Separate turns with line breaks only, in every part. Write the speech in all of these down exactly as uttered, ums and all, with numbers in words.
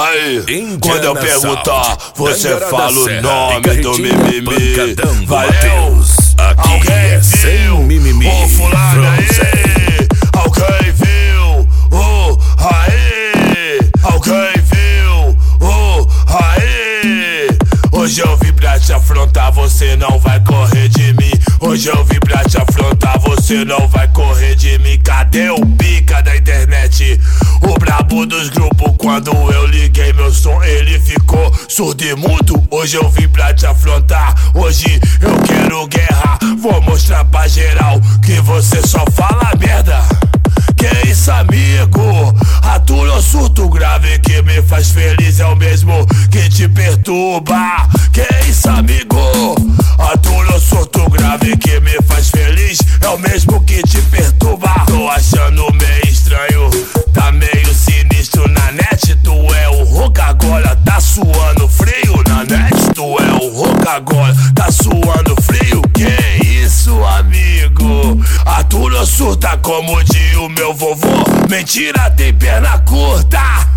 Aí, quando eu perguntar, você fala o nome do mimimi. Valeu!
Aqui é sem mimimi.
Ô fulano aí, alguém viu? Oh, aí, alguém viu? Oh, aí. Hoje eu vim pra te afrontar, você não vai correr de mim. Hoje eu vim pra te afrontar, você não vai correr de mim. Cadê o pica da internet? O brabo dos grupos, quando eu liguei meu som, ele ficou surdo e mudo. Hoje eu vim pra te afrontar, hoje eu quero guerra. Vou mostrar pra geral que você só fala merda. Que isso, amigo? Atura o surto grave que me faz feliz, é o mesmo que te perturba. Que isso, amigo? Atura o surto grave que me faz feliz, é o mesmo que te perturba. Tô achando meio estranho, tá meio sinistro na net. Tu é o roca agora, tá suando frio na net. Tu é o roca agora, tá suando frio. Que isso, amigo? Atura surta como diz o meu vovô, mentira tem perna curta.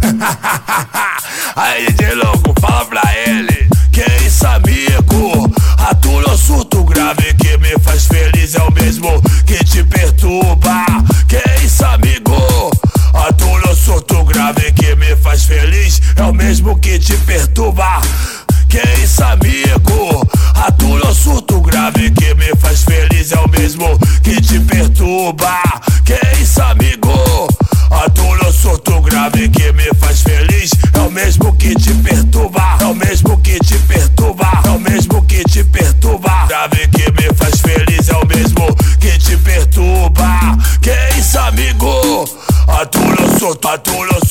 Aí, D J louco, fala pra ele. Que isso, amigo? Atura surto grave que me faz feliz, é o mesmo que te perturba. Que isso, amigo? Atura surto grave que me faz feliz, é o mesmo que te perturba. Que isso, amigo? Atura surto grave que me faz feliz, é o mesmo que te perturba. Que isso, amigo? Atura surto grave que me faz feliz, é o mesmo que te perturba. É o mesmo que te perturba. É o mesmo que te perturba. Grave que me faz feliz, é o mesmo que te perturba. Que isso, amigo? Atura surto, atura